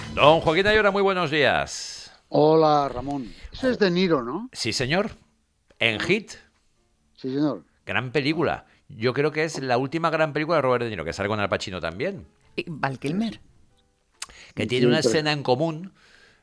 Don Joaquín Ayora, muy buenos días. Hola, Ramón. Ese es De Niro, ¿no? Sí, señor. En Ah, Hit, sí, señor. gran película. Yo creo que es la última gran película de Robert De Niro, que sale con Al Pacino también, Y Val Kilmer. que tiene Sí, una pero escena en común.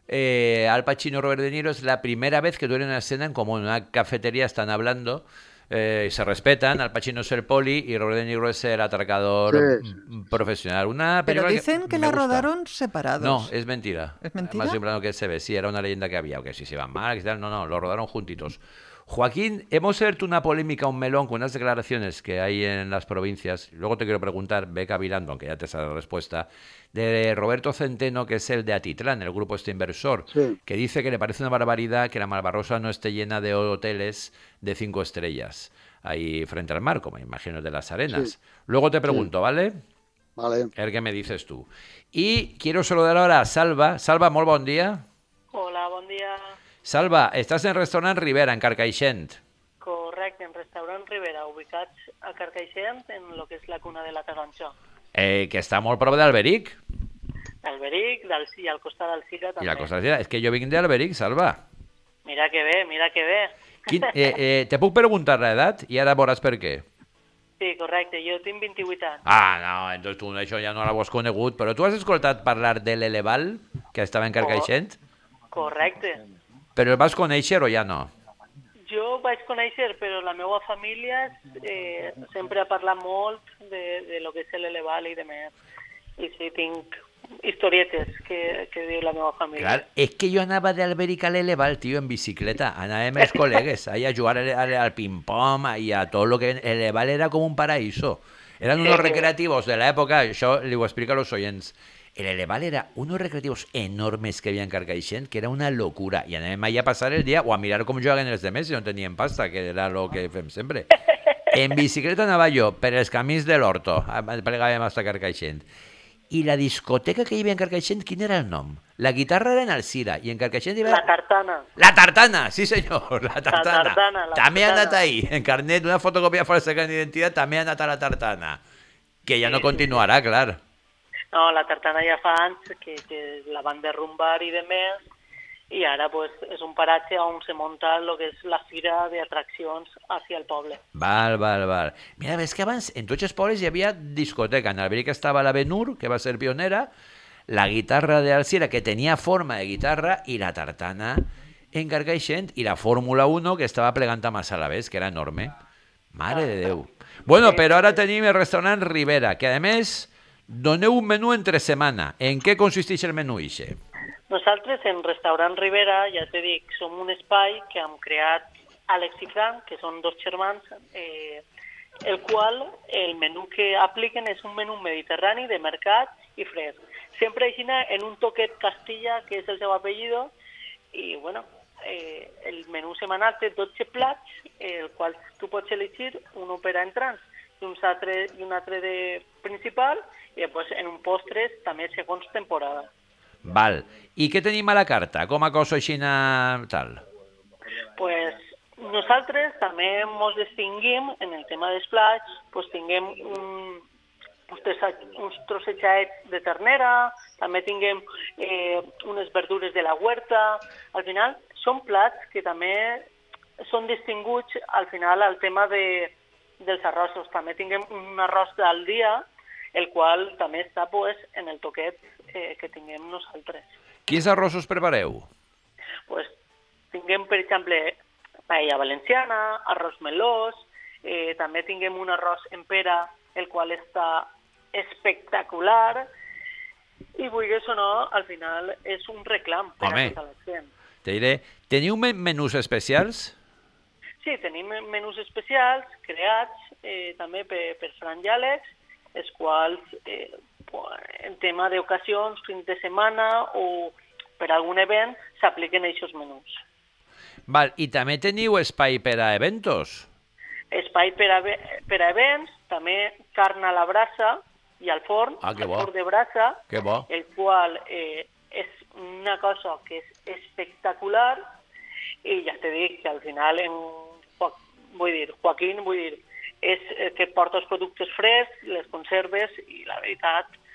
Al Pacino y Robert De Niro es la primera vez que tienen una escena en común. En una cafetería están hablando, se respetan. Al Pacino es el poli y Robert De Niro es el sí, atracador sí, sí. profesional. Una Pero película que dicen que me la gusta. rodaron No, separados. es mentira. ¿Es Más mentira? temprano que se ve. Sí, era una leyenda que había, o que si se iban mal, que tal. No, no, lo rodaron juntitos. Joaquín, hemos abierto una polémica, un melón, con unas declaraciones que hay en las provincias. Luego te quiero preguntar, ve cavilando, aunque ya te sabes la respuesta, de Roberto Centeno, que es el de Atitlán, el grupo este inversor, Sí, que dice que le parece una barbaridad que la Malvarrosa no esté llena de hoteles de 5 estrellas, ahí frente al mar, como imagino de las sí, Arenas. Luego te sí. pregunto, ¿vale? Vale. A ver qué me dices tú. Y quiero saludar ahora a Salva. Salva, molt bon dia. Hola, bon dia. Salva, estàs en restaurant Rivera, en Carcaixent. Correcte, en restaurant Rivera, ubicats a Carcaixent, en lo que és la cuna de la Taronja. Que està molt prop d'Alberic. D'Alberic i al costat del Siga I també. la cosa és que jo vinc d'Alberic, Salva. Mira que bé, mira que bé. Te puc preguntar l'edat i ara veuràs per què. Sí, correcte, jo tinc 28 anys. Ah, no, entonces tu això ja no l'ho has conegut, però tu has escoltat parlar de l'Eleval, que estava en Carcaixent? Correcte. Però el vas conèixer o ja no? Jo vaig conèixer, però la meva família sempre ha parlat molt de lo que és l'Eleval i de més. I sí, tinc historietes que diu la meva família. Clar, és que jo anava d'Alberic a l'Eleval, tio, en bicicleta. Anava amb els col·legues ahí a jugar al ping-pong i a tot lo que... L'Eleval era com un paraíso. Eran unos recreativos de la época, això li ho explico a los oyents. El Eleval era unos recreativos enormes que había en Carcaixent, que era una locura. I anàvem allà a passar el dia o a mirar com jugaven els demés si no tenien pasta, que era lo que fem sempre. En bicicleta anava jo per els camins de l'Horto, plegàvem hasta Carcaixent. I la discoteca que hi havia en Carcaixent, quin era el nom? La guitarra era en Alcira, i en Carcaixent hi havia... La Tartana. La Tartana, sí senyor, la Tartana. Tartana, la També ha anat Tartana. ahí, en carnet, una fotocòpia falsa de d'identitat, també ha anat a la Tartana. Que ja no continuarà, clar. No, la Tartana ja fa anys que la van derrumbar i de més, i ara pues, és un paratge on se munta el que és la fira d'atraccions hacia el poble. Val. Mira, ves que abans en tots els pobles hi havia discoteca. En Alberic estava la Benur, que va ser pionera, la guitarra d'Alcira, que tenia forma de guitarra, i la Tartana en Carcaixent, i la Fórmula 1, que estava plegant a Massalavés, que era enorme. Mare de Déu. Bueno, però ara tenim el restaurant Rivera, que a més doneu un menú entre setmana. En què consisteix el menú, ixe? Nosaltres, en Restaurant Rivera, ja t'he dit, som un espai que hem creat Àlex i Frank, que són dos germans, el qual el menú que apliquen és un menú mediterrani de mercat i fresc. Sempre així en un toquet Castilla, que és el seu apellido, i bueno, el menú setmanal té 12 plats, el qual tu pots elegir un per a entrants i un altre de principal, i després en un postres també segons temporada. Val. I què tenim a la carta? Com a cosa així tal? Pues nosaltres també ens distinguim en el tema dels plats, pues tinguem uns trossejats de ternera, també tinguem unes verdures de la huerta. Al final són plats que també són distinguts al final al tema dels arrossos. També tinguem un arròs del dia, el qual també està pues, en el toquet que tinguem nosaltres. Quins arrossos prepareu? Pues, tinguem, per exemple, paella valenciana, arròs melós, també tinguem un arròs en pera, el qual està espectacular, i vulguis o no, al final és un reclam per a tota la gent. Te diré, teniu menús especials? Sí, tenim menús especials creats també per Fran i Àlex, els quals en tema d'ocasions, fins de setmana o per algun event s'apliquen aquests menús. Val, i també teniu espai per a eventos? Espai per a events, també carn a la brasa i al forn, que bo. al forn de brasa, Que bo. el qual és una cosa que és espectacular, i ja t'he dit que al final, Joaquín, és que porta els productes frescs, les conserves, i la veritat,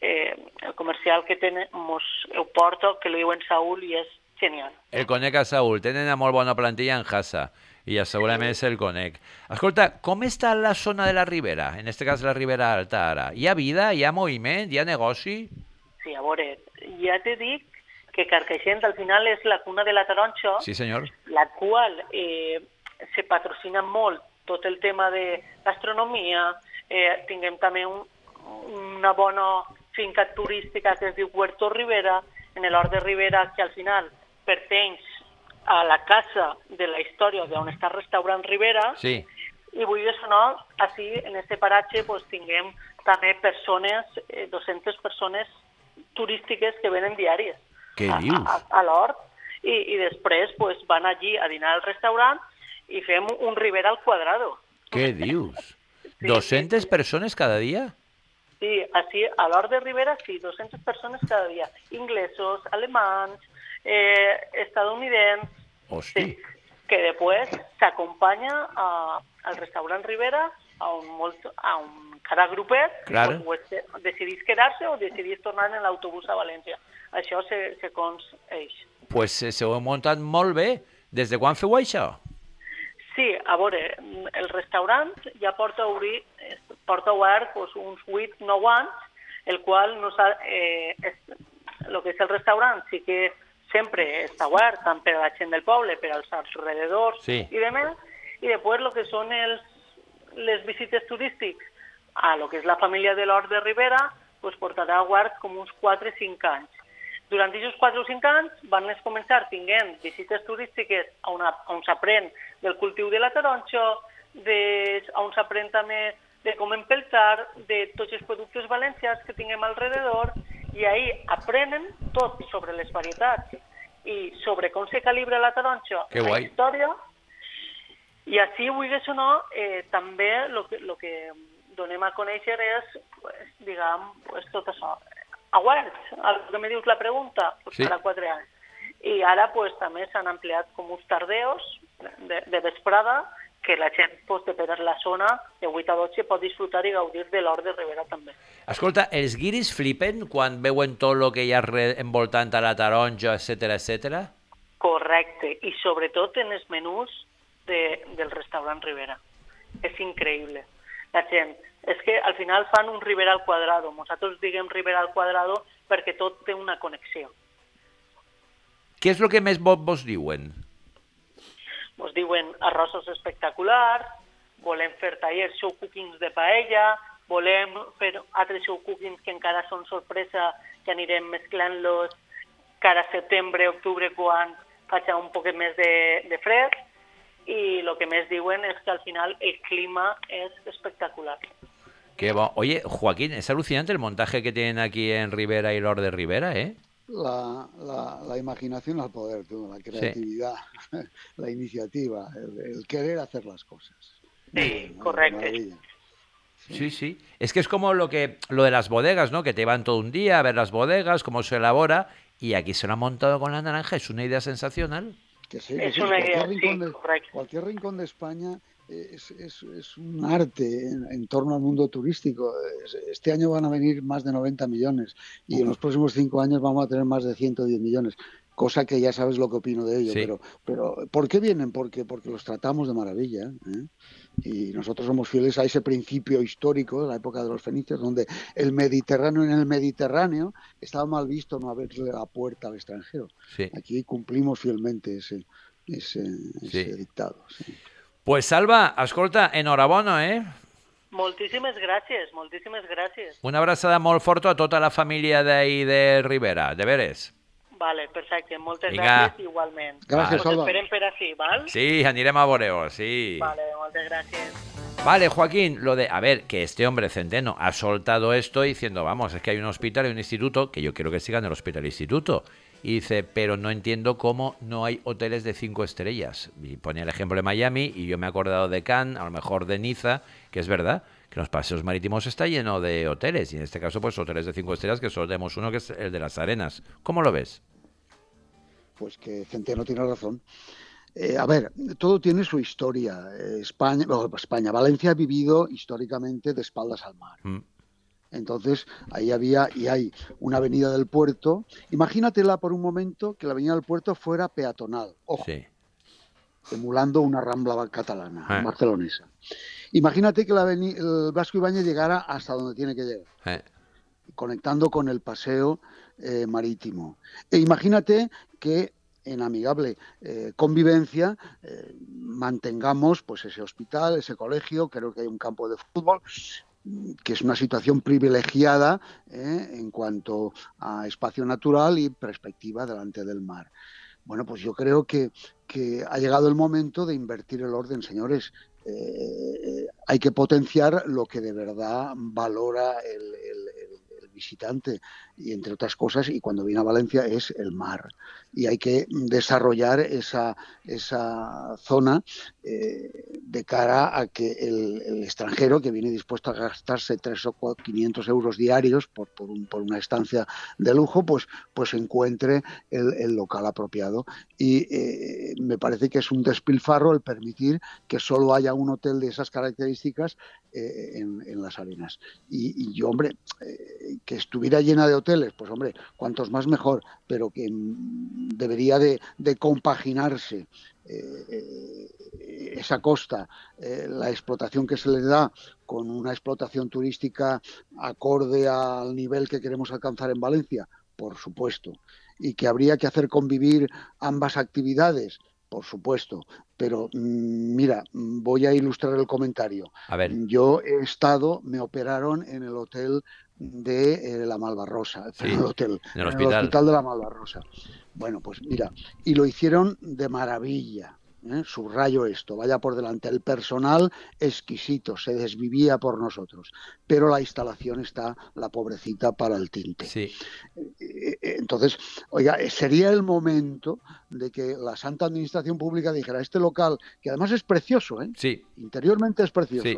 el comercial que tenemos, ho porto, que li diuen Saúl, i és genial. El conec a Saúl, tenen una molt bona plantilla en Hassa, i segurament és el conec. Escolta, com està la zona de la Ribera? En este cas la Ribera Alta ara. Hi ha vida, hi ha moviment, hi ha negoci? Sí, a veure, ja te dic que Carcaixent al final és la cuna de la taronja, Sí, senyor. la qual se patrocina molt tot el tema de gastronomia, tinguem també una bona finca turística que es diu Huerto Ribera, en l'Hort de Ribera, que al final pertany a la casa de la història d'on està el restaurant Ribera, Sí. i vull dir no, així en aquest paratge pues, tinguem també persones, 200 persones turístiques que venen diàries Què dius? a l'hort, i després pues, van allí a dinar al restaurant i fem un Ribera al quadrado. Què dius? Sí, 200 persones cada dia? Sí, així a l'hort de Ribera sí, 200 persones cada dia, inglesos, alemans, estadounidenses, Hosti. sí, que després s'acompanya al restaurant Ribera a un cada grupet, Claro. pues, decidís quedar-se o decidís tornar en l'autobús a València. Això se coneix. Pues se ho he muntat molt bé. Des de quan feu això? Sí, a veure, el restaurant ja porta obert pues, uns 8-9 anys, el qual el que és el restaurant sí que sempre està obert, tant per a la gent del poble, per als alrededors Sí. i demés, i després el que són les visites turístiques a lo que és la família de l'Hort de Ribera, pues, portarà obert com uns 4-5 anys. Durant aquests 4 o 5 anys van començar tinguent visites turístiques on s'aprèn del cultiu de la taronja, on s'aprèn també de com empeltar, de tots els productes valencians que tinguem alrededor, i ahí aprenen tot sobre les varietats i sobre com se calibra la taronja, Que la guai. història, i així, vulguis o no, també el que donem a conèixer és, pues, diguem, pues, tot això. A Huerts, el que me dius la pregunta, pues, Sí. farà 4 anys. I ara pues, també s'han ampliat com uns tardeos de vesprada, que la gent pues, de per la zona de 8 a 12 pot disfrutar i gaudir de l'Hort de Ribera també. Escolta, els guiris flipen quan veuen tot el que hi ha envoltant a la taronja, etc. Correcte, i sobretot en els menús del restaurant Ribera. És increïble. La gent, és que al final fan un Ribera al quadrado. Nosaltres diguem Ribera al quadrado perquè tot té una connexió. Què és el que més vos diuen? Ens diuen arrossos espectaculars, volem fer tallers show cookings de paella, volem fer altres show cookings que encara són sorpresa, que anirem mesclant-los cada setembre, octubre, quan faci un poc més de fred, i el que més diuen és que al final el clima és espectacular. Qué bon. Oye, Joaquín, es alucinante el montaje que tienen aquí en Ribera y l'Hort de Ribera, ¿eh? La imaginación al poder, tú, la creatividad, la iniciativa, el querer hacer las cosas. Sí, correcto. Sí, sí. Es que es como lo de las bodegas, ¿no? Que te van todo un día a ver las bodegas, cómo se elabora, y aquí se lo han montado con la naranja. Es una idea sensacional. Que sí, es una idea, correcto. Cualquier rincón de España es un arte en torno al mundo turístico. Este año van a venir más de 90 millones y en los próximos 5 años vamos a tener más de 110 millones. Cosa que ya sabes lo que opino de ello. Sí. Pero ¿por qué vienen? Porque los tratamos de maravilla, ¿eh? Y nosotros somos fieles a ese principio histórico de la época de los fenicios, donde en el Mediterráneo estaba mal visto no abrirle la puerta al extranjero. Sí. Aquí cumplimos fielmente ese dictado. Sí. Pues Salva, escolta, enhorabona, eh? Moltíssimes gràcies, moltíssimes gràcies. Una abraçada molt forta a tota la família d'ahir de Ribera, de veres. Vale, perfecte, moltes Vinga. gràcies igualment. Gràcies, Us Salva. esperem per així, val? Sí, anirem a veure-ho, sí. Vale, moltes gràcies. Vale, Joaquín, a ver, que este hombre Centeno ha soltado esto diciendo, vamos, es que hay un hospital y un instituto, que yo quiero que sigan el hospital e instituto. Y dice, pero no entiendo cómo no hay hoteles de 5 estrellas. Y ponía el ejemplo de Miami y yo me he acordado de Cannes, a lo mejor de Niza, que es verdad, que los paseos marítimos está lleno de hoteles. Y en este caso, pues hoteles de 5 estrellas, que solo tenemos uno, que es el de Las Arenas. ¿Cómo lo ves? Pues que Centeno tiene razón. A ver, todo tiene su historia. Valencia ha vivido históricamente de espaldas al mar. Entonces, ahí había y hay una avenida del puerto. Imagínatela por un momento que la avenida del puerto fuera peatonal, ojo, Sí. emulando una rambla catalana, barcelonesa. Imagínate que el Blasco Ibáñez llegara hasta donde tiene que llegar, conectando con el paseo marítimo. E imagínate que en amigable convivencia mantengamos pues ese hospital, ese colegio, creo que hay un campo de fútbol, que es una situación privilegiada en cuanto a espacio natural y perspectiva delante del mar. Bueno, pues yo creo que ha llegado el momento de invertir el orden, señores. Hay que potenciar lo que de verdad valora el visitante y entre otras cosas, y cuando viene a Valencia, es el mar. Y hay que desarrollar esa zona de cara a que el extranjero que viene dispuesto a gastarse 300 o 500 euros diarios por una estancia de lujo, pues encuentre el local apropiado. Y me parece que es un despilfarro el permitir que solo haya un hotel de esas características en las Arenas. Y yo, hombre, que estuviera llena de hoteles, pues hombre, cuantos más mejor, pero que debería de compaginarse esa costa, la explotación que se le da con una explotación turística acorde al nivel que queremos alcanzar en Valencia, por supuesto, y que habría que hacer convivir ambas actividades, por supuesto, pero mira, voy a ilustrar el comentario. A ver. Yo he estado, me operaron en el hotel de la Malvarrosa, Sí, en el hospital de la Malvarrosa. Bueno, pues mira, y lo hicieron de maravilla. Subrayo esto, vaya por delante, el personal exquisito, se desvivía por nosotros, pero la instalación está, la pobrecita, para el tinte. Sí. Entonces, oiga, sería el momento de que la Santa Administración Pública dijera, este local, que además es precioso, sí, interiormente es precioso,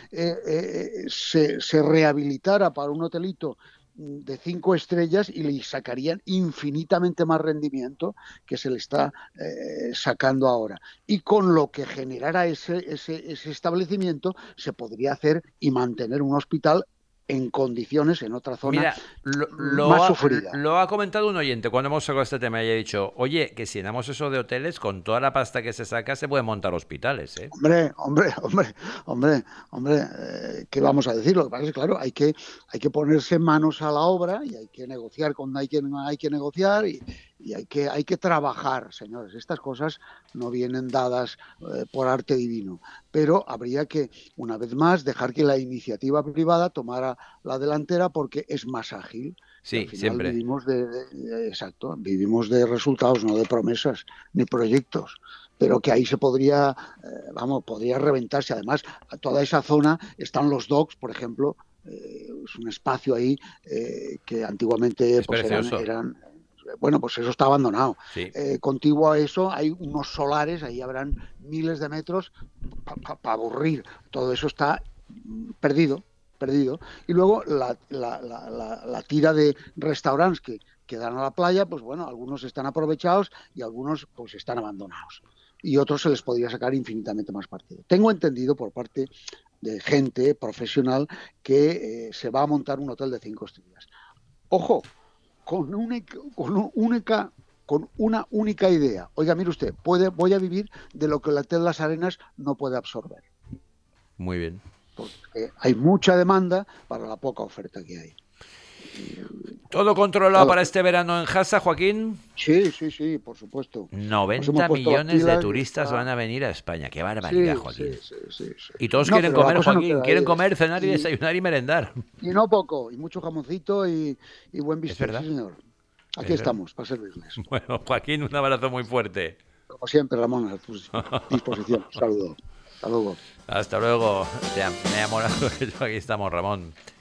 sí, se rehabilitara para un hotelito de 5 estrellas y le sacarían infinitamente más rendimiento que se le está sacando ahora. Y con lo que generara ese establecimiento se podría hacer y mantener un hospital en condiciones en otra zona. Mira, más sufrida. Lo ha comentado un oyente cuando hemos sacado este tema y ha dicho, oye, que si llenamos eso de hoteles, con toda la pasta que se saca se pueden montar hospitales, ¿eh? Hombre, ¿qué vamos a decir? Lo que pasa es que, claro, hay que ponerse manos a la obra y hay que negociar cuando hay que negociar y hay que trabajar, señores. Estas cosas no vienen dadas por arte divino, pero habría que, una vez más, dejar que la iniciativa privada tomara la delantera porque es más ágil. Sí, al final siempre. Vivimos de resultados, no de promesas ni proyectos. Pero que ahí se podría reventarse. Además, a toda esa zona están los docks, por ejemplo, es un espacio ahí que antiguamente pues, eran bueno, pues eso está abandonado. Sí. Contiguo a eso hay unos solares, ahí habrán miles de metros para aburrir. Todo eso está perdido. Y luego la tira de restaurantes que dan a la playa, pues bueno, algunos están aprovechados y algunos pues están abandonados. Y otros se les podría sacar infinitamente más partido. Tengo entendido por parte de gente profesional que se va a montar un hotel de 5 estrellas. Ojo, con una única idea. Oiga, mire usted, voy a vivir de lo que el Hotel Las Arenas no puede absorber. Muy bien. Porque hay mucha demanda para la poca oferta que hay. ¿Todo controlado para este verano en Jasa, Joaquín? Sí, por supuesto. 90 millones de turistas van a venir a España. ¡Qué barbaridad, Joaquín! Sí. Y todos quieren comer, Joaquín. Quieren comer, cenar y desayunar y merendar. Y no poco. Y mucho jamoncito y buen bistec. ¿Es verdad? Sí, señor. Aquí estamos, para servirles. Bueno, Joaquín, un abrazo muy fuerte. Como siempre, Ramón, a tu disposición. Saludo. Hasta luego. Hasta luego. Me ha molado que aquí estamos, Ramón.